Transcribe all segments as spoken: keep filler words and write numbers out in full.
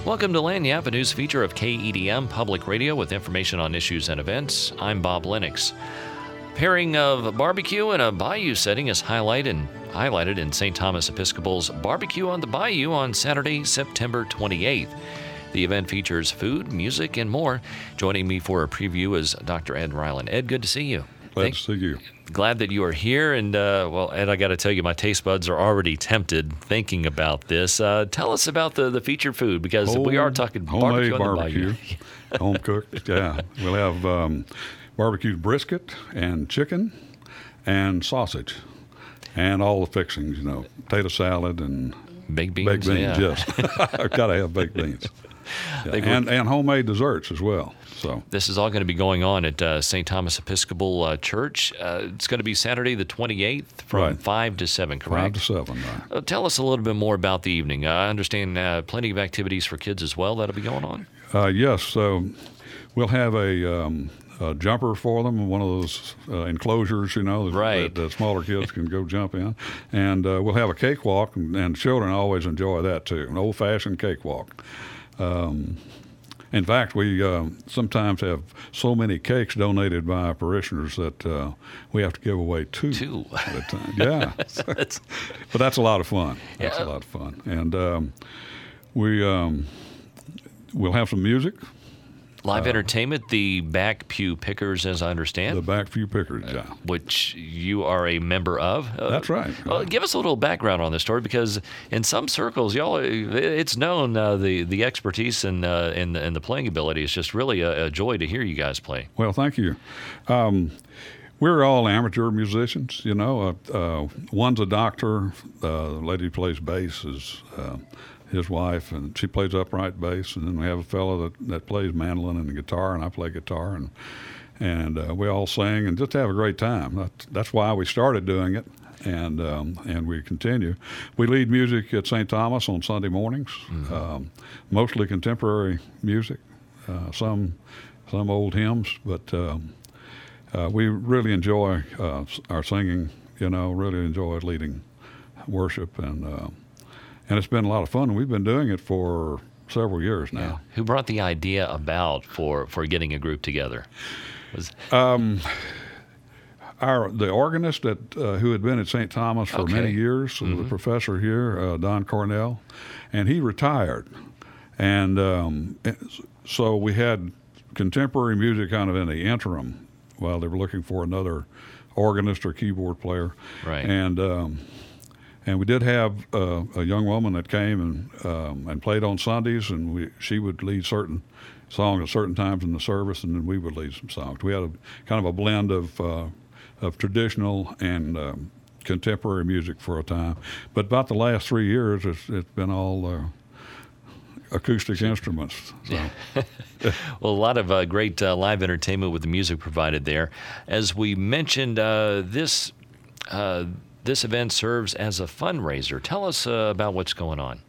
Welcome to Lagniappe, a news feature of K E D M Public Radio with information on issues and events. I'm Bob Lennox. Pairing of barbecue in a bayou setting is highlighted, highlighted in Saint Thomas Episcopal's Barbecue on the Bayou on Saturday, September twenty-eighth. The event features food, music, and more. Joining me for a preview is Doctor Ed Ryland. Ed, good to see you. Glad Thank- to see you. Glad that you are here. And, uh, well, Ed, I got to tell you, my taste buds are already tempted thinking about this. Uh, tell us about the, the featured food, because Home, we are talking homemade barbecue on the barbecue, bayou. home cooked. Yeah, we'll have um, barbecued brisket and chicken and sausage and all the fixings. You know, potato salad and Baked beans. baked beans. Yeah. Yes, I've got to have baked beans. Yeah, and and homemade desserts as well. So This is all going to be going on at uh, Saint Thomas Episcopal uh, Church. Uh, it's going to be Saturday the twenty-eighth from Right. five to seven, correct? five to seven. Right. Uh, tell us a little bit more about the evening. Uh, I understand uh, plenty of activities for kids as well that'll be going on. Uh, yes, so we'll have a, um, a jumper for them, one of those uh, enclosures, you know, that, Right. that, that smaller kids can go jump in. And uh, we'll have a cakewalk, and, and children always enjoy that too, an old-fashioned cakewalk. Um, in fact, we uh, sometimes have so many cakes donated by our parishioners that uh, we have to give away two, Two. at a time. Yeah, That's- but that's a lot of fun. That's Yeah. a lot of fun, and um, we um, we'll have some music. Live entertainment, the Back Pew Pickers, as I understand. The back few pickers, yeah. Which you are a member of. Uh, That's right. Well, give us a little background on this story, because in some circles, y'all, it's known uh, the the expertise and uh, and the, and the playing ability is just really a, a joy to hear you guys play. Well, thank you. Um, we're all amateur musicians, you know. Uh, uh, one's a doctor. Uh, the lady who plays bass is uh, his wife, and she plays upright bass. And then we have a fellow that, that plays mandolin and guitar, and I play guitar, and and uh, we all sing and just have a great time. That's, that's why we started doing it, and um, and we continue. We lead music at Saint Thomas on Sunday mornings, Mm-hmm. um, mostly contemporary music, uh, some some old hymns, but um, uh, we really enjoy uh, our singing. You know, really enjoy leading worship, and uh, and it's been a lot of fun. We've been doing it for several years now. Who brought the idea about for, for getting a group together? Was, Our the organist that uh, who had been at Saint Thomas for Okay. many years, was a professor here, uh, Don Cornell, and he retired, and um, so we had contemporary music kind of in the interim while they were looking for another organist or keyboard player, Right. And um, and we did have uh, a young woman that came and um, and played on Sundays, and we she would lead certain songs at certain times in the service, and then we would lead some songs. We had a kind of a blend of uh, of traditional and um, contemporary music for a time, but about the last three years, it's, it's been all uh, acoustic instruments. So. well, a lot of uh, great uh, live entertainment with the music provided there. As we mentioned, uh, this uh, this event serves as a fundraiser. Tell us uh, about what's going on.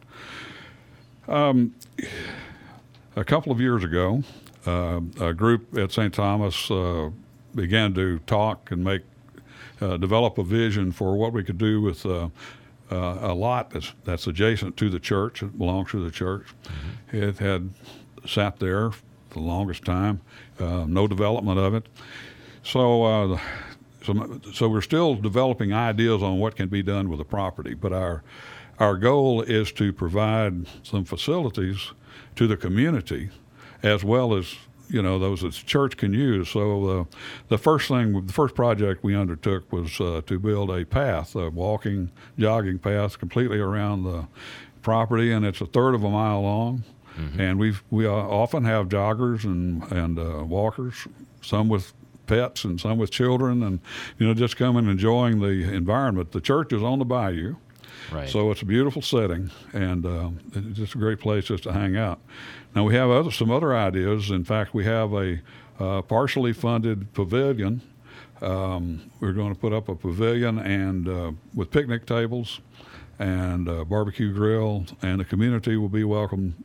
A couple of years ago, uh, a group at Saint Thomas uh, began to talk and make uh, develop a vision for what we could do with uh, uh, a lot that's, that's adjacent to the church. It belongs to the church. Mm-hmm. It had sat there for the longest time, uh, no development of it. So, uh, so, so we're still developing ideas on what can be done with the property, but our our goal is to provide some facilities to the community, as well as, you know, those that the church can use. So uh, the first thing, the first project we undertook was uh, to build a path, a walking, jogging path, completely around the property, and it's a third of a mile long. Mm-hmm. And we we uh, often have joggers and and uh, walkers, some with pets and some with children, and you know, just coming and enjoying the environment. The church is on the bayou. Right. So it's a beautiful setting, and um, it's just a great place just to hang out. Now we have other, some other ideas. In fact, we have a uh, partially funded pavilion. Um, we're going to put up a pavilion and uh, with picnic tables and uh, barbecue grill, and the community will be welcome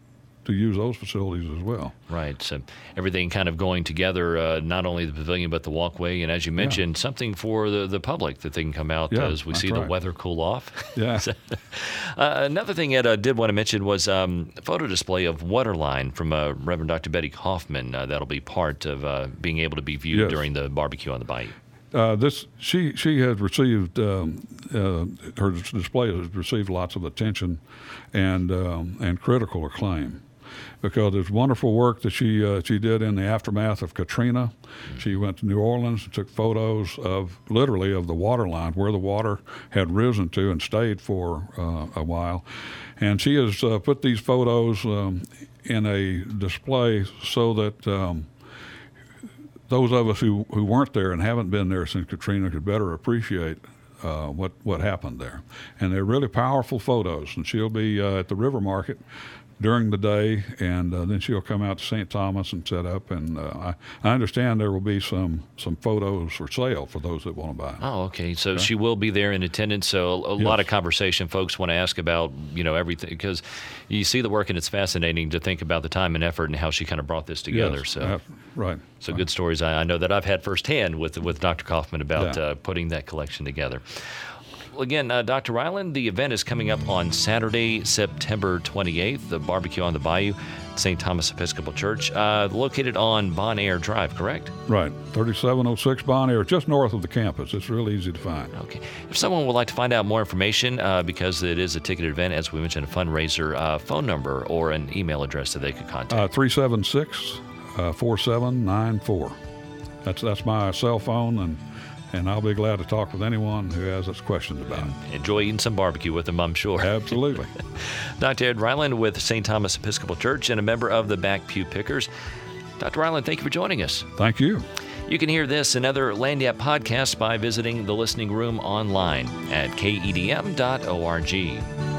to use those facilities as well. Right. So everything kind of going together, uh, not only the pavilion but the walkway, and as you mentioned, yeah. something for the, the public that they can come out yeah, uh, as we see right. the weather cool off. Yeah. so, uh, another thing Ed uh, did want to mention was um, a photo display of Waterline from uh, Reverend Doctor Betty Kaufman. Uh, that'll be part of uh, being able to be viewed yes. during the barbecue on the bayou. Uh, this she she has received um, uh, her display has received lots of attention and um, and critical acclaim, because it's wonderful work that she uh, she did in the aftermath of Katrina. Mm-hmm. She went to New Orleans and took photos of literally of the water line where the water had risen to and stayed for uh, a while, and she has uh, put these photos um, in a display so that. Um, Those of us who, who weren't there and haven't been there since Katrina could better appreciate uh, what what happened there. And they're really powerful photos. And she'll be uh, at the River Market during the day, and uh, then she'll come out to Saint Thomas and set up. And uh, I, I understand there will be some, some photos for sale for those that want to buy. Oh, okay. So okay. she will be there in attendance. So a yes. lot of conversation folks want to ask about, you know, everything, because you see the work and it's fascinating to think about the time and effort and how she kind of brought this together. Yes, so uh, right. So right. good stories I, I know that I've had firsthand with with Doctor Kaufman about yeah. uh, putting that collection together. Well, again, uh, Doctor Ryland, the event is coming up on Saturday, September twenty-eighth, the barbecue on the bayou, Saint Thomas Episcopal Church, uh, located on Bon Air Drive, correct? Right, thirty-seven oh six Bon Air, just north of the campus. It's really easy to find. Okay. If someone would like to find out more information, uh, because it is a ticketed event, as we mentioned, a fundraiser, uh, phone number or an email address that they could contact. Uh, three seven six, four seven nine four. That's that's my cell phone, and and I'll be glad to talk with anyone who has us questions about it. Enjoy eating some barbecue with them, I'm sure. Absolutely. Doctor Ed Ryland with Saint Thomas Episcopal Church and a member of the Back Pew Pickers. Doctor Ryland, thank you for joining us. Thank you. You can hear this and other Landiap podcasts by visiting the Listening Room online at K E D M dot org.